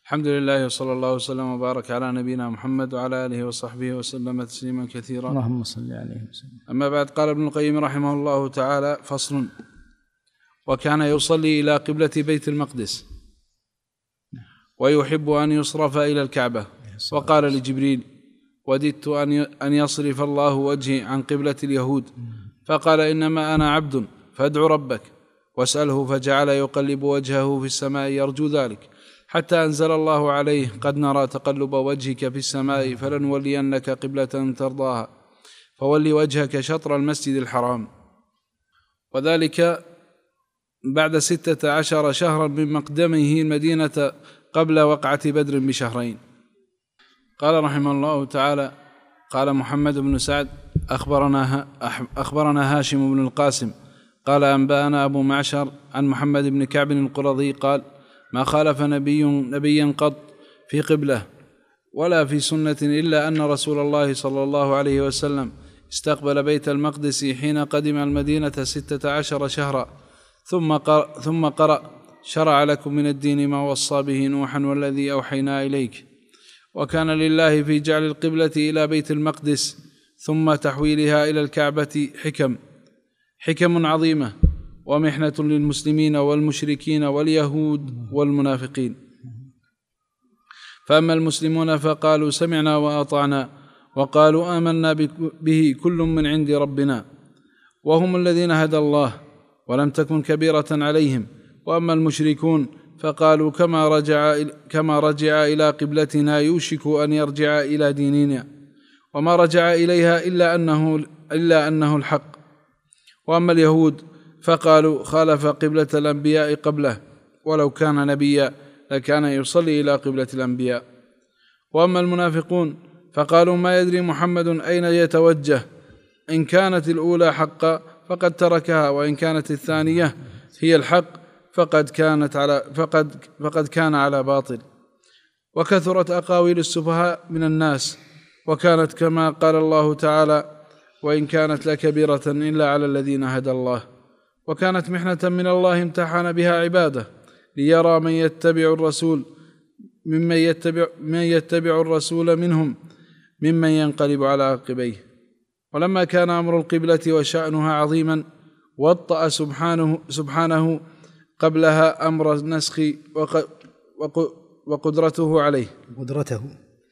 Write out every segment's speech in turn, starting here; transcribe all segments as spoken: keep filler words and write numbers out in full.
الحمد لله وصلى الله وسلم وبارك على نبينا محمد وعلى آله وصحبه وسلم تسليما كثيرا. اللهم صل عليه وسلم. أما بعد، قال ابن القيم رحمه الله تعالى: فصل. وكان يصلي إلى قبلة بيت المقدس ويحب أن يصرف إلى الكعبة، وقال لجبريل: وددت أن يصرف الله وجهي عن قبلة اليهود، فقال: إنما أنا عبد فادع ربك واسأله، فجعل يقلب وجهه في السماء يرجو ذلك، حتى أنزل الله عليه: قد نرى تقلب وجهك في السماء فلنولينك قبلة ترضاها فول وجهك شطر المسجد الحرام. وذلك بعد ستة عشر شهرا من مقدمه المدينة قبل وقعة بدر بشهرين. قال رحمه الله تعالى: قال محمد بن سعد: أخبرنا, أخبرنا هاشم بن القاسم قال أنبأنا أبو معشر عن محمد بن كعب القرظي قال: ما خالف نبي نبيا قط في قبله ولا في سنة إلا أن رسول الله صلى الله عليه وسلم استقبل بيت المقدس حين قدم المدينة ستة عشر شهرا، ثم قرأ, ثم قرأ: شرع لكم من الدين ما وصى به نوحا والذي أوحينا إليك. وكان لله في جعل القبلة إلى بيت المقدس ثم تحويلها إلى الكعبة حكم حكم عظيمة ومحنة للمسلمين والمشركين واليهود والمنافقين. فأما المسلمون فقالوا: سمعنا وأطعنا، وقالوا: آمنا به كل من عند ربنا، وهم الذين هدى الله ولم تكن كبيرة عليهم. وأما المشركون فقالوا: كما رجع, كما رجع إلى قبلتنا يوشك أن يرجع إلى ديننا، وما رجع إليها إلا أنه, إلا أنه الحق. وأما اليهود فقالوا: خالف قبلة الأنبياء قبله، ولو كان نبيا لكان يصلي إلى قبلة الأنبياء. وأما المنافقون فقالوا: ما يدري محمد أين يتوجه، إن كانت الأولى حقا فقد تركها، وإن كانت الثانية هي الحق فقد كانت على فقد فقد كان على باطل. وكثرت أقاويل السفهاء من الناس، وكانت كما قال الله تعالى: وإن كانت لكبيرة إلا على الذين هدى الله. وكانت محنة من الله امتحن بها عباده ليرى من يتبع الرسول ممن يتبع, من يتبع الرسول منهم ممن ينقلب على عقبيه. ولما كان أمر القبلة وشأنها عظيما، وطأ سبحانه, سبحانه قبلها أمر النسخ وقدرته عليه قدرته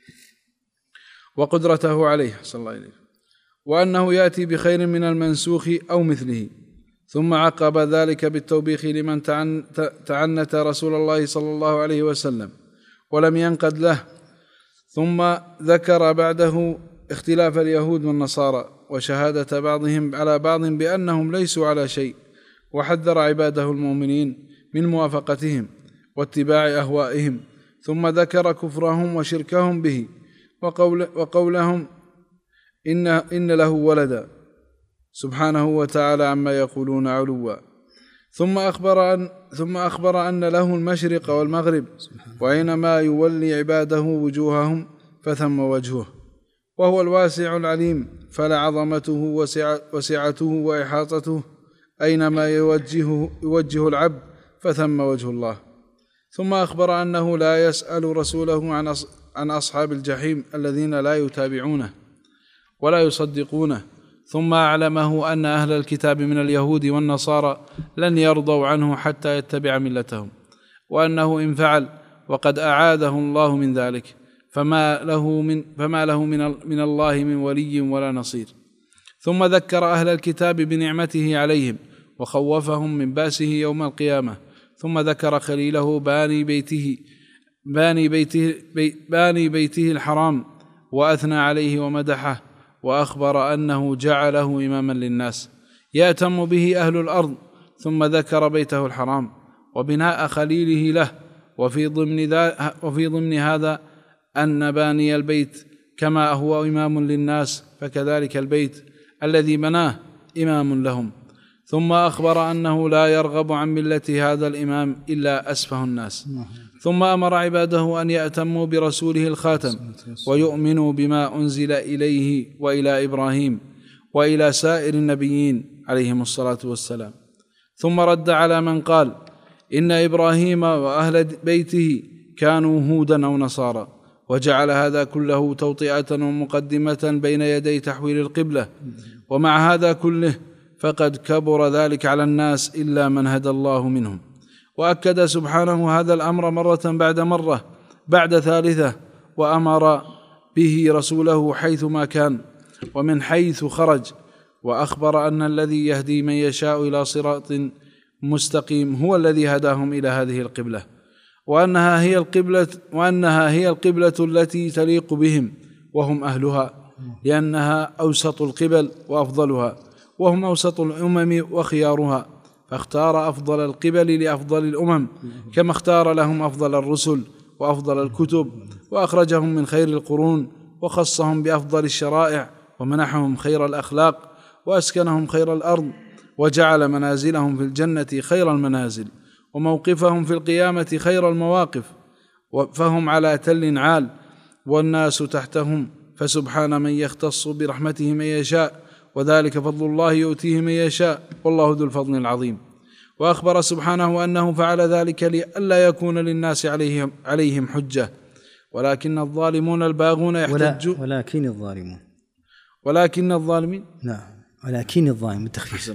وقدرته عليه صلى الله عليه وسلم، وأنه يأتي بخير من المنسوخ أو مثله. ثم عقب ذلك بالتوبيخ لمن تعنت رسول الله صلى الله عليه وسلم ولم ينقد له. ثم ذكر بعده اختلاف اليهود والنصارى وشهادة بعضهم على بعض بأنهم ليسوا على شيء، وحذر عباده المؤمنين من موافقتهم واتباع أهوائهم. ثم ذكر كفرهم وشركهم به وقول وقولهم إن, إن له ولدا سبحانه وتعالى عما يقولون علوا. ثم أخبر أن, ثم أخبر أن له المشرق والمغرب، وأينما يولي عباده وجوههم فثم وجهه، وهو الواسع العليم، فلا عظمته وسعته وإحاطته أينما يوجهه, يوجه العبد فثم وجه الله. ثم أخبر أنه لا يسأل رسوله عن, عن أصحاب الجحيم الذين لا يتابعونه ولا يصدقونه. ثم أعلمه أن أهل الكتاب من اليهود والنصارى لن يرضوا عنه حتى يتبع ملتهم، وأنه إن فعل وقد أعاده الله من ذلك فما له من, فما له من, من الله من ولي ولا نصير. ثم ذكر أهل الكتاب بنعمته عليهم وخوفهم من بأسه يوم القيامة. ثم ذكر خليله باني بيته باني بيته, بي باني بيته الحرام وأثنى عليه ومدحه، وأخبر أنه جعله إماما للناس يأتم به أهل الأرض. ثم ذكر بيته الحرام وبناء خليله له، وفي ضمن, وفي ضمن هذا أن باني البيت كما هو إمام للناس فكذلك البيت الذي بناه إمام لهم. ثم أخبر أنه لا يرغب عن ملة هذا الإمام إلا أسفه الناس. ثم أمر عباده أن يأتموا برسوله الخاتم ويؤمنوا بما أنزل إليه وإلى إبراهيم وإلى سائر النبيين عليهم الصلاة والسلام. ثم رد على من قال إن إبراهيم وأهل بيته كانوا هودا أو نصارى، وجعل هذا كله توطئة ومقدمة بين يدي تحويل القبلة. ومع هذا كله فقد كبر ذلك على الناس إلا من هدى الله منهم. وأكد سبحانه هذا الأمر مرة بعد مرة بعد ثالثة، وأمر به رسوله حيثما كان ومن حيث خرج، وأخبر أن الذي يهدي من يشاء إلى صراط مستقيم هو الذي هداهم إلى هذه القبلة، وأنها هي القبلة وأنها هي القبلة التي تليق بهم وهم أهلها، لأنها أوسط القبل وأفضلها، وهم أوسط الأمم وخيارها، فاختار أفضل القبل لأفضل الأمم، كما اختار لهم أفضل الرسل وأفضل الكتب، وأخرجهم من خير القرون، وخصهم بأفضل الشرائع، ومنحهم خير الأخلاق، وأسكنهم خير الأرض، وجعل منازلهم في الجنة خير المنازل، وموقفهم في القيامة خير المواقف، فهم على تل عال والناس تحتهم، فسبحان من يختص برحمته من يشاء، وذلك فضل الله يؤتيه من يشاء، والله ذو الفضل العظيم. وأخبر سبحانه أنه فعل ذلك لئلا يكون للناس عليهم, عليهم حجة، ولكن الظالمون الباغون يحتجون ولكن الظالمون ولكن الظالمين نعم ولكن الظالمون بالتخفيف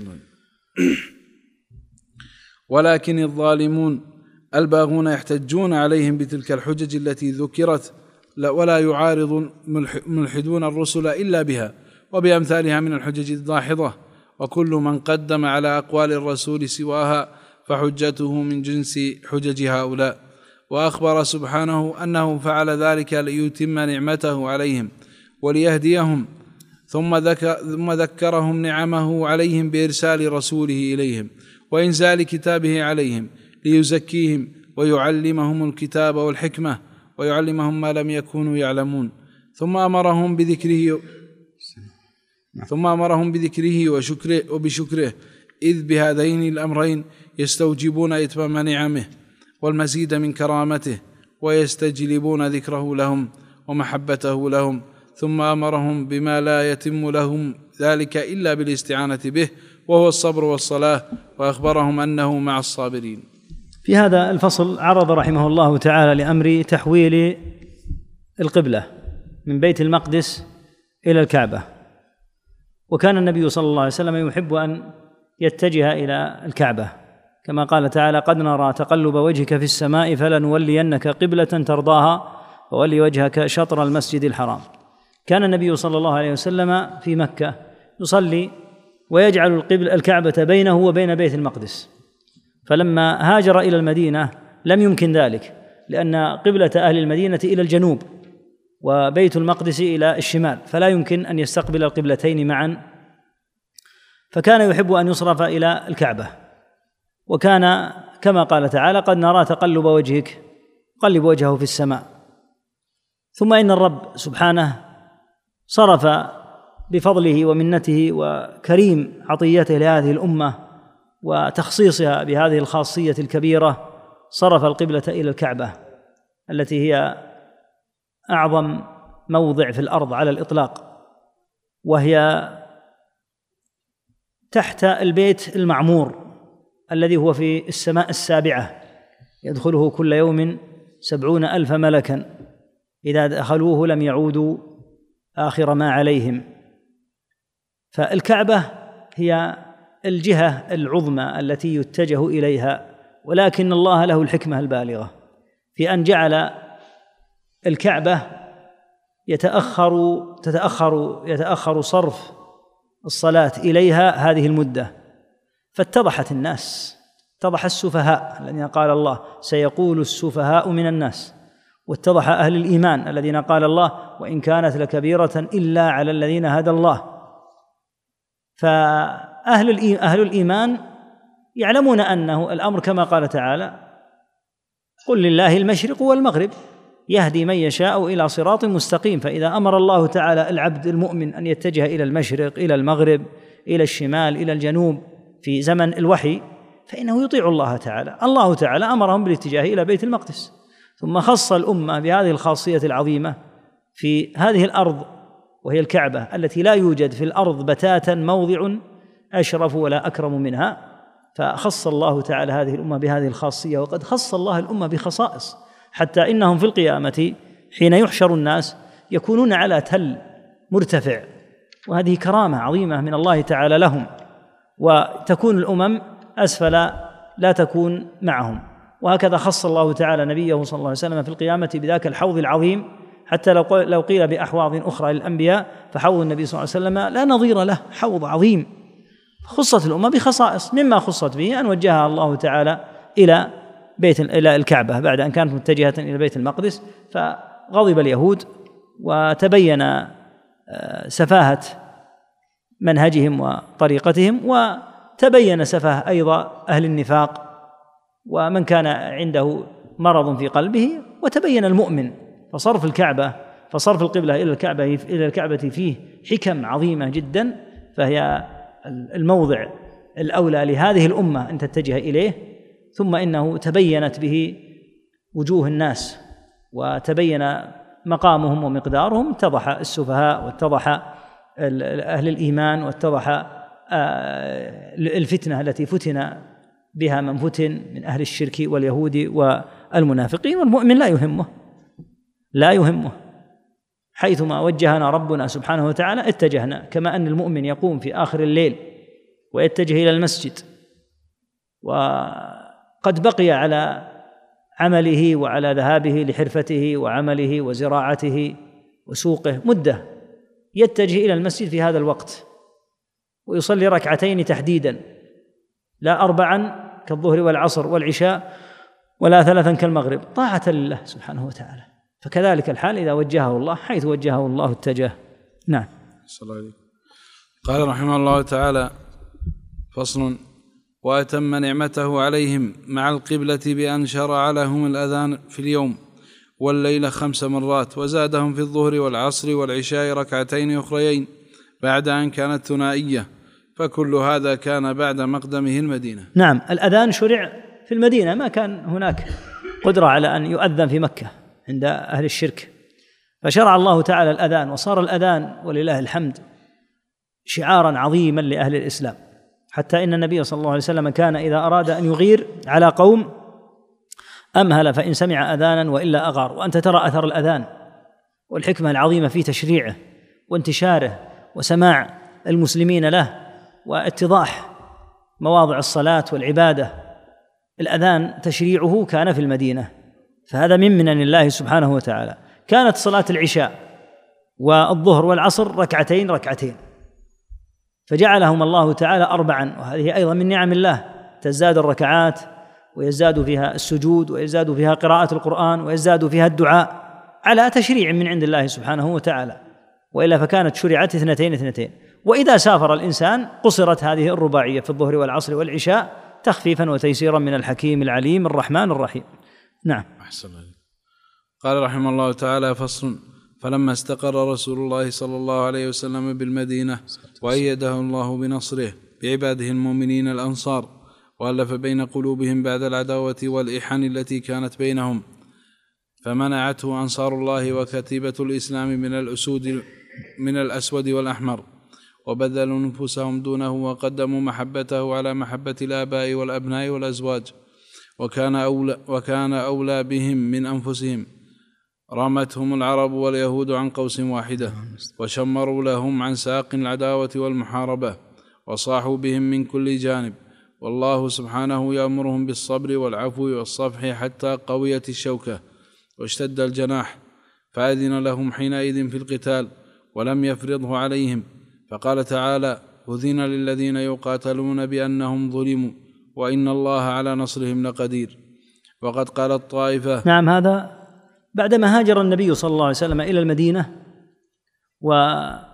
ولكن الظالمون الباغون يحتجون عليهم بتلك الحجج التي ذكرت، ولا يعارض ملحدون الرسل إلا بها وبأمثالها من الحجج الداحضة، وكل من قدم على أقوال الرسول سواها فحجته من جنس حجج هؤلاء. وأخبر سبحانه أنه فعل ذلك ليتم نعمته عليهم وليهديهم، ثم ذكرهم نعمه عليهم بإرسال رسوله إليهم وإنزال كتابه عليهم ليزكيهم ويعلمهم الكتاب والحكمة ويعلمهم ما لم يكونوا يعلمون، ثم أمرهم بذكره ثم أمرهم بذكره وشكره وبشكره، إذ بهذين الأمرين يستوجبون إتمام نعمه والمزيد من كرامته، ويستجلبون ذكره لهم ومحبته لهم. ثم أمرهم بما لا يتم لهم ذلك إلا بالاستعانة به، وهو الصبر والصلاة، وأخبرهم أنه مع الصابرين. في هذا الفصل عرض رحمه الله تعالى لأمر تحويل القبلة من بيت المقدس إلى الكعبة، وكان النبي صلى الله عليه وسلم يحب أن يتجه إلى الكعبة، كما قال تعالى: قد نرى تقلب وجهك في السماء فلنولينك قبلة ترضاها فولي وجهك شطر المسجد الحرام. كان النبي صلى الله عليه وسلم في مكة يصلي ويجعل القبل الكعبة بينه وبين بيت المقدس، فلما هاجر إلى المدينة لم يمكن ذلك، لأن قبلة أهل المدينة إلى الجنوب وبيت المقدس إلى الشمال، فلا يمكن أن يستقبل القبلتين معا، فكان يحب أن يصرف إلى الكعبة. وكان كما قال تعالى: قد نرى تقلب وجهك، قلب وجهه في السماء. ثم إن الرب سبحانه صرف بفضله ومنته وكريم عطيته لهذه الأمة وتخصيصها بهذه الخاصية الكبيرة، صرف القبلة إلى الكعبة التي هي أعظم موضع في الأرض على الإطلاق، وهي تحت البيت المعمور الذي هو في السماء السابعة، يدخله كل يوم سبعون ألف ملكا، إذا دخلوه لم يعودوا آخر ما عليهم. فالكعبة هي الجهة العظمى التي يتجه إليها، ولكن الله له الحكمة البالغة في أن جعل الكعبة يتأخر تتأخر يتأخر صرف الصلاة إليها هذه المدة، فاتضحت الناس، اتضح السفهاء الذين قال الله: سيقول السفهاء من الناس، واتضح أهل الإيمان الذين قال الله: وإن كانت لكبيرة إلا على الذين هدى الله. فأهل أهل الإيمان يعلمون أنه الأمر كما قال تعالى: قل لله المشرق والمغرب يهدي من يشاء إلى صراط مستقيم. فإذا أمر الله تعالى العبد المؤمن أن يتجه إلى المشرق، إلى المغرب، إلى الشمال، إلى الجنوب في زمن الوحي، فإنه يطيع الله تعالى. الله تعالى أمرهم بالاتجاه إلى بيت المقدس، ثم خص الأمة بهذه الخاصية العظيمة في هذه الأرض وهي الكعبة التي لا يوجد في الأرض بتاتا موضع أشرف ولا أكرم منها، فخص الله تعالى هذه الأمة بهذه الخاصية. وقد خص الله الأمة بخصائص، حتى إنهم في القيامة حين يحشر الناس يكونون على تل مرتفع، وهذه كرامة عظيمة من الله تعالى لهم، وتكون الأمم أسفل لا تكون معهم. وهكذا خص الله تعالى نبيه صلى الله عليه وسلم في القيامة بذاك الحوض العظيم، حتى لو قيل بأحواض أخرى للأنبياء فحوض النبي صلى الله عليه وسلم لا نظير له، حوض عظيم. خصت الأمة بخصائص، مما خصت به أن وجهها الله تعالى إلى بيت إلى الكعبة بعد أن كانت متجهة إلى بيت المقدس، فغضب اليهود وتبين سفاهة منهجهم وطريقتهم، وتبين سفاهة أيضا أهل النفاق ومن كان عنده مرض في قلبه، وتبين المؤمن. فصرف الكعبة فصرف القبلة إلى الكعبة إلى الكعبة فيه حكم عظيمة جدا، فهي الموضع الأولى لهذه الأمة أن تتجه إليه. ثم إنه تبينت به وجوه الناس وتبين مقامهم ومقدارهم، اتضح السفهاء واتضح أهل الإيمان واتضح الفتنة التي فتن بها من فتن من أهل الشرك واليهود والمنافقين. والمؤمن لا يهمه لا يهمه حيثما وجهنا ربنا سبحانه وتعالى اتجهنا، كما أن المؤمن يقوم في آخر الليل ويتجه إلى المسجد وقد بقي على عمله وعلى ذهابه لحرفته وعمله وزراعته وسوقه مدة، يتجه إلى المسجد في هذا الوقت ويصلي ركعتين تحديدا، لا أربعا كالظهر والعصر والعشاء ولا ثلاثا كالمغرب، طاعة لله سبحانه وتعالى. فكذلك الحال إذا وجهه الله حيث وجهه الله اتجه. نعم. قال رحمه الله تعالى: فصل: وأتم نعمته عليهم مع القبلة بأن شرع لهم الأذان في اليوم والليلة خمس مرات، وزادهم في الظهر والعصر والعشاء ركعتين أخريين بعد أن كانت ثنائية، فكل هذا كان بعد مقدمه المدينة. نعم، الأذان شرع في المدينة، ما كان هناك قدرة على أن يؤذن في مكة عند أهل الشرك، فشرع الله تعالى الأذان، وصار الأذان ولله الحمد شعارا عظيما لأهل الإسلام، حتى إن النبي صلى الله عليه وسلم كان إذا أراد أن يغير على قوم أمهل فإن سمع أذانا وإلا أغار. وأنت ترى أثر الأذان والحكمة العظيمة في تشريعه وانتشاره وسماع المسلمين له واتضاح مواضع الصلاة والعبادة. الأذان تشريعه كان في المدينة، فهذا من منن الله سبحانه وتعالى. كانت صلاة العشاء والظهر والعصر ركعتين ركعتين، فجعلهم الله تعالى أربعا، وهذه أيضا من نعم الله، تزداد الركعات ويزداد فيها السجود ويزداد فيها قراءة القرآن ويزداد فيها الدعاء على تشريع من عند الله سبحانه وتعالى، وإلا فكانت شرعت اثنتين اثنتين. وإذا سافر الإنسان قصرت هذه الرباعية في الظهر والعصر والعشاء تخفيفا وتيسيرا من الحكيم العليم الرحمن الرحيم. نعم. أحسن الله. قال رحمه الله تعالى: فصل: فلما استقر رسول الله صلى الله عليه وسلم بالمدينة وأيده الله بنصره بعباده المؤمنين الأنصار، وألف بين قلوبهم بعد العداوة والإحن التي كانت بينهم، فمنعته أنصار الله وكتيبة الإسلام من الأسود من الأسود والأحمر، وبذلوا نفوسهم دونه وقدموا محبته على محبة الآباء والأبناء والأزواج، وكان أولى, وكان أولى بهم من أنفسهم. رمتهم العرب واليهود عن قوس واحدة، وشمروا لهم عن ساق العداوة والمحاربة، وصاحوا بهم من كل جانب، والله سبحانه يأمرهم بالصبر والعفو والصفح حتى قويت الشوكة واشتد الجناح، فأذن لهم حينئذ في القتال ولم يفرضه عليهم، فقال تعالى: أذن للذين يقاتلون بأنهم ظلموا وإن الله على نصرهم لقدير. وقد قالت طائفة. نعم، هذا بعدما هاجر النبي صلى الله عليه وسلم إلى المدينة وباع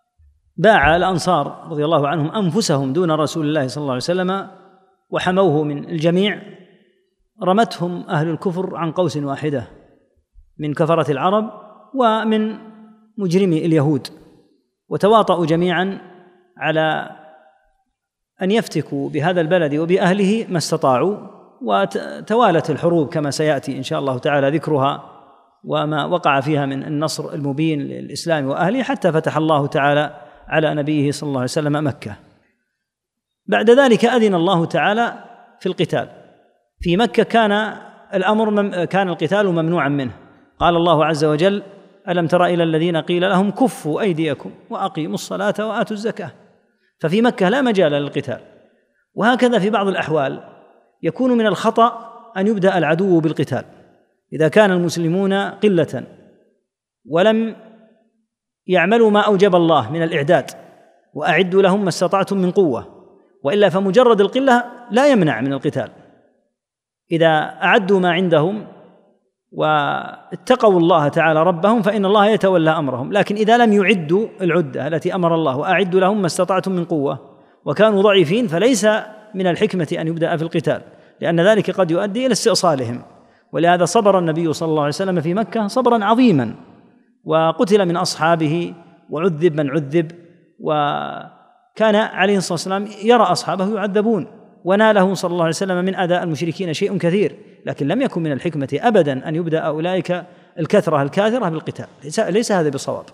الأنصار رضي الله عنهم أنفسهم دون رسول الله صلى الله عليه وسلم وحموه من الجميع، رمتهم أهل الكفر عن قوس واحدة من كفرة العرب ومن مجرمي اليهود، وتواطؤوا جميعا على أن يفتكوا بهذا البلد وبأهله ما استطاعوا، وتوالت الحروب كما سيأتي إن شاء الله تعالى ذكرها وما وقع فيها من النصر المبين للإسلام وأهله، حتى فتح الله تعالى على نبيه صلى الله عليه وسلم مكة. بعد ذلك أذن الله تعالى في القتال. في مكة كان الأمر كان القتال ممنوعا منه. قال الله عز وجل: ألم تر إلى الذين قيل لهم كفوا أيديكم وأقيموا الصلاة وآتوا الزكاة. ففي مكة لا مجال للقتال. وهكذا في بعض الأحوال يكون من الخطأ أن يبدأ العدو بالقتال إذا كان المسلمون قلة ولم يعملوا ما أوجب الله من الإعداد، وأعدوا لهم ما استطعتم من قوة، وإلا فمجرد القلة لا يمنع من القتال. إذا أعدوا ما عندهم واتقوا الله تعالى ربهم فإن الله يتولى أمرهم. لكن إذا لم يعدوا العدة التي أمر الله وأعدوا لهم ما استطعتم من قوة وكانوا ضعيفين، فليس من الحكمة أن يبدأ في القتال، لأن ذلك قد يؤدي إلى استئصالهم. ولهذا صبر النبي صلى الله عليه وسلم في مكة صبرا عظيما، وقتل من أصحابه وعذب من عذب، وكان عليه الصلاة والسلام يرى أصحابه يعذبون، وناله صلى الله عليه وسلم من أذى المشركين شيء كثير. لكن لم يكن من الحكمة أبدا أن يبدأ أولئك الكثرة الكاثرة بالقتال، ليس هذا بصواب.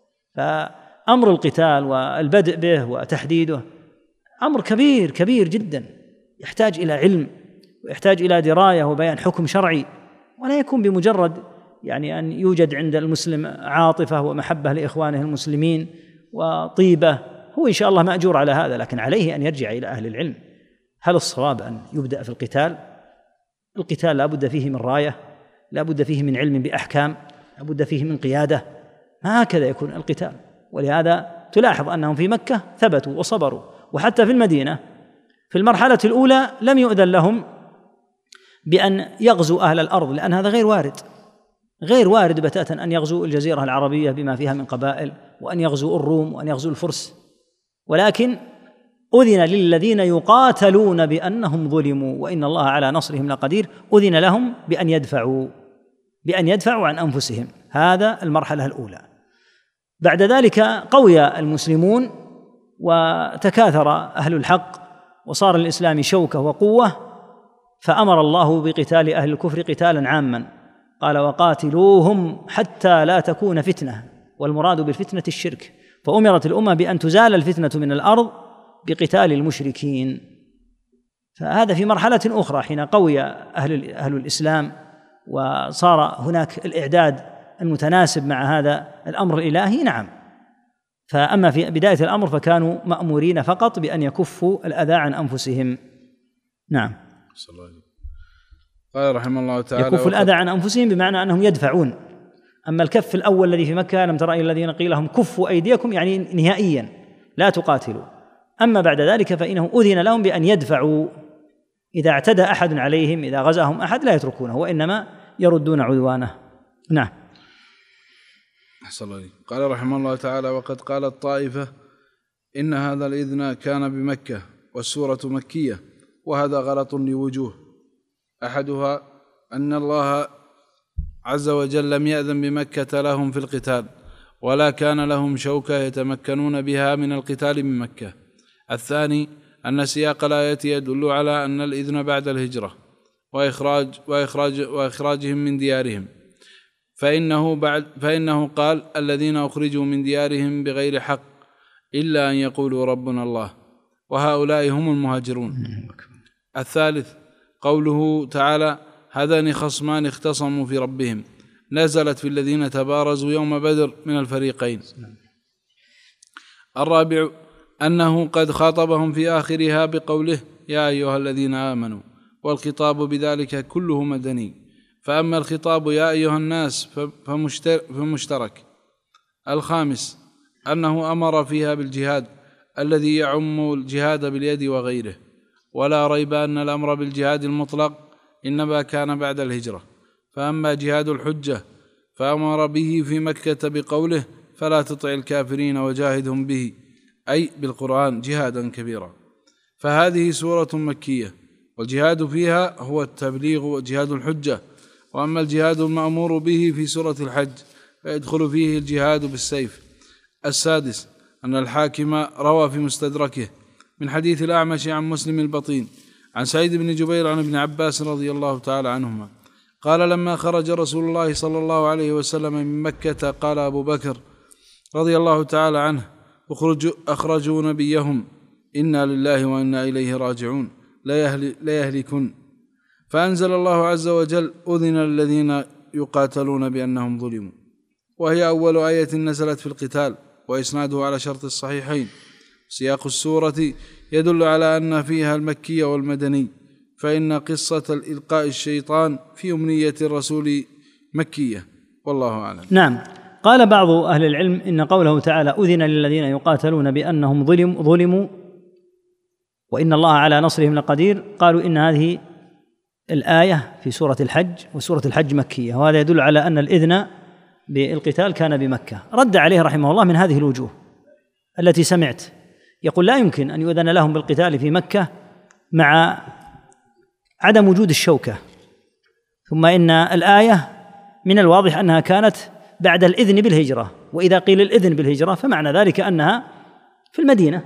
فأمر القتال والبدء به وتحديده أمر كبير كبير جدا، يحتاج إلى علم ويحتاج إلى دراية وبيان حكم شرعي، ولا يكون بمجرد يعني أن يوجد عند المسلم عاطفة ومحبة لإخوانه المسلمين وطيبة. هو إن شاء الله مأجور على هذا، لكن عليه أن يرجع إلى أهل العلم. هل الصواب أن يبدأ في القتال؟ القتال لا بد فيه من راية، لا بد فيه من علم بأحكام، لا بد فيه من قيادة، ما هكذا يكون القتال. ولهذا تلاحظ أنهم في مكة ثبتوا وصبروا، وحتى في المدينة في المرحلة الأولى لم يؤذن لهم بأن يغزوا أهل الأرض، لأن هذا غير وارد، غير وارد بتاتا أن يغزوا الجزيرة العربية بما فيها من قبائل، وأن يغزوا الروم وأن يغزوا الفرس. ولكن أذن للذين يقاتلون بأنهم ظلموا وإن الله على نصرهم لقدير، أذن لهم بأن يدفعوا بأن يدفعوا عن أنفسهم. هذا المرحلة الأولى. بعد ذلك قوي المسلمون وتكاثر أهل الحق وصار الإسلام شوكة وقوة، فأمر الله بقتال أهل الكفر قتالا عاما. قال: وقاتلوهم حتى لا تكون فتنة، والمراد بالفتنة الشرك. فأمرت الأمة بأن تزال الفتنة من الأرض بقتال المشركين. فهذا في مرحلة أخرى حين قوي أهل, أهل الإسلام وصار هناك الإعداد المتناسب مع هذا الأمر الإلهي. نعم. فأما في بداية الأمر فكانوا مأمورين فقط بأن يكفوا الأذى عن أنفسهم. نعم. قال رحمه الله تعالى: يكفوا الأذى عن أنفسهم بمعنى أنهم يدفعون. أما الكف الأول الذي في مكة: لم تر إلى الذين قيل لهم كفوا أيديكم، يعني نهائيا لا تقاتلوا. أما بعد ذلك فإنه أذن لهم بأن يدفعوا، إذا اعتدى أحد عليهم، إذا غزاهم أحد لا يتركونه وإنما يردون عدوانه. نعم. أحسن الله. قال رحمه الله تعالى: وقد قالت طائفة إن هذا الإذن كان بمكة والسورة مكية، وهذا غلط لوجوه. أحدها أن الله عز وجل لم يأذن بمكة لهم في القتال، ولا كان لهم شوكة يتمكنون بها من القتال من مكة. الثاني أن سياق الآية يدل على أن الإذن بعد الهجرة وإخراج وإخراج وإخراجهم من ديارهم، فإنه بعد فإنه قال: الذين أخرجوا من ديارهم بغير حق إلا أن يقولوا ربنا الله، وهؤلاء هم المهاجرون. الثالث قوله تعالى: هذان خصمان اختصموا في ربهم، نزلت في الذين تبارزوا يوم بدر من الفريقين. الرابع أنه قد خاطبهم في آخرها بقوله: يا أيها الذين آمنوا، والخطاب بذلك كله مدني. فأما الخطاب يا أيها الناس فمشترك. الخامس أنه أمر فيها بالجهاد الذي يعم الجهاد باليد وغيره، ولا ريب أن الأمر بالجهاد المطلق إنما كان بعد الهجرة. فأما جهاد الحجة فأمر به في مكة بقوله: فلا تطع الكافرين وجاهدهم به، أي بالقرآن جهادا كبيرا. فهذه سورة مكية، والجهاد فيها هو التبليغ وجهاد الحجة. وأما الجهاد المأمور به في سورة الحج فيدخل فيه الجهاد بالسيف. السادس أن الحاكم روى في مستدركه من حديث الأعمش عن مسلم البطين عن سعيد بن جبير عن ابن عباس رضي الله تعالى عنهما قال: لما خرج رسول الله صلى الله عليه وسلم من مكة قال أبو بكر رضي الله تعالى عنه: أخرجوا نبيهم، إنا لله وإنا إليه راجعون، لا يهلكن. فأنزل الله عز وجل: أذن الذين يقاتلون بأنهم ظلموا، وهي أول آية نزلت في القتال، وإسناده على شرط الصحيحين. سياق السورة يدل على أن فيها المكي والمدني، فإن قصة الإلقاء الشيطان في أمنية الرسول مكية، والله أعلم. نعم. قال بعض أهل العلم إن قوله تعالى: أذن للذين يقاتلون بأنهم ظلم ظلموا وإن الله على نصرهم لقدير، قالوا إن هذه الآية في سورة الحج، وسورة الحج مكية، وهذا يدل على أن الإذن بالقتال كان بمكة. رد عليه رحمه الله من هذه الوجوه التي سمعت، يقول: لا يمكن أن يؤذن لهم بالقتال في مكة مع عدم وجود الشوكة، ثم إن الآية من الواضح أنها كانت بعد الإذن بالهجرة، وإذا قيل الإذن بالهجرة فمعنى ذلك أنها في المدينة.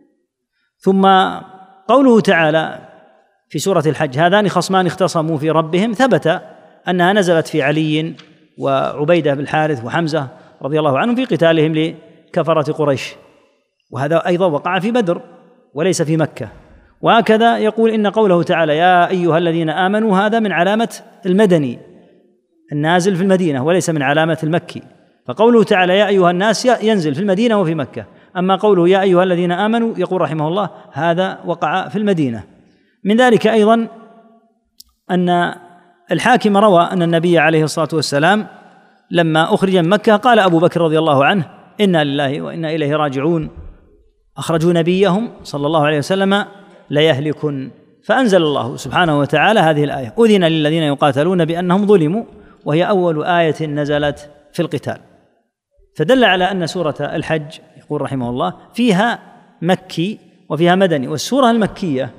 ثم قوله تعالى في سورة الحج: هذان خصمان اختصموا في ربهم، ثبت أنها نزلت في علي وعبيدة بن الحارث وحمزة رضي الله عنهم في قتالهم لكفرة قريش، وهذا أيضا وقع في بدر وليس في مكة. وهكذا يقول إن قوله تعالى: يا أيها الذين آمنوا، هذا من علامة المدني النازل في المدينة وليس من علامة المكي، فقوله تعالى يا أيها الناس ينزل في المدينة وفي مكة، أما قوله يا أيها الذين آمنوا يقول رحمه الله هذا وقع في المدينة. من ذلك أيضا أن الحاكم روى أن النبي عليه الصلاة والسلام لما أخرج من مكة قال أبو بكر رضي الله عنه: إنا لله وإنا إليه راجعون، أخرجوا نبيهم صلى الله عليه وسلم ليهلكن. فأنزل الله سبحانه وتعالى هذه الآية: أذن للذين يقاتلون بأنهم ظلموا، وهي أول آية نزلت في القتال، فدل على أن سورة الحج يقول رحمه الله فيها مكي وفيها مدني. والسورة المكية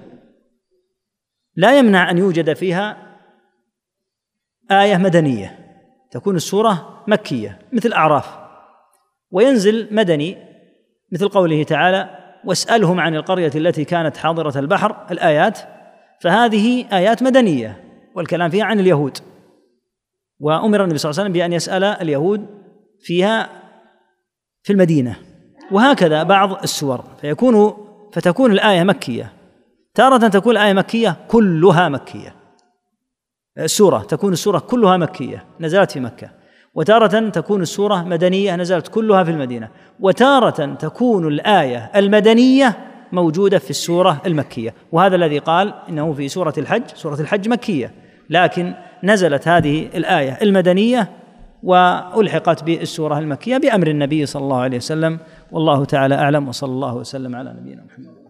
لا يمنع أن يوجد فيها آية مدنية، تكون السورة مكية مثل أعراف، وينزل مدني مثل قوله تعالى: واسألهم عن القرية التي كانت حاضرة البحر، الآيات، فهذه آيات مدنية والكلام فيها عن اليهود، وأمر النبي صلى الله عليه وسلم بأن يسأل اليهود فيها في المدينة. وهكذا بعض السور فيكون فتكون الآية مكية، تارة تكون الآية مكية كلها مكية، السورة تكون السورة كلها مكية نزلت في مكة، وتارة تكون السورة مدنية نزلت كلها في المدينة، وتارة تكون الآية المدنية موجودة في السورة المكية. وهذا الذي قال إنه في سورة الحج، سورة الحج مكية، لكن نزلت هذه الآية المدنية وألحقت بالسورة المكية بأمر النبي صلى الله عليه وسلم، والله تعالى أعلم، وصلى الله وسلم على نبينا محمد.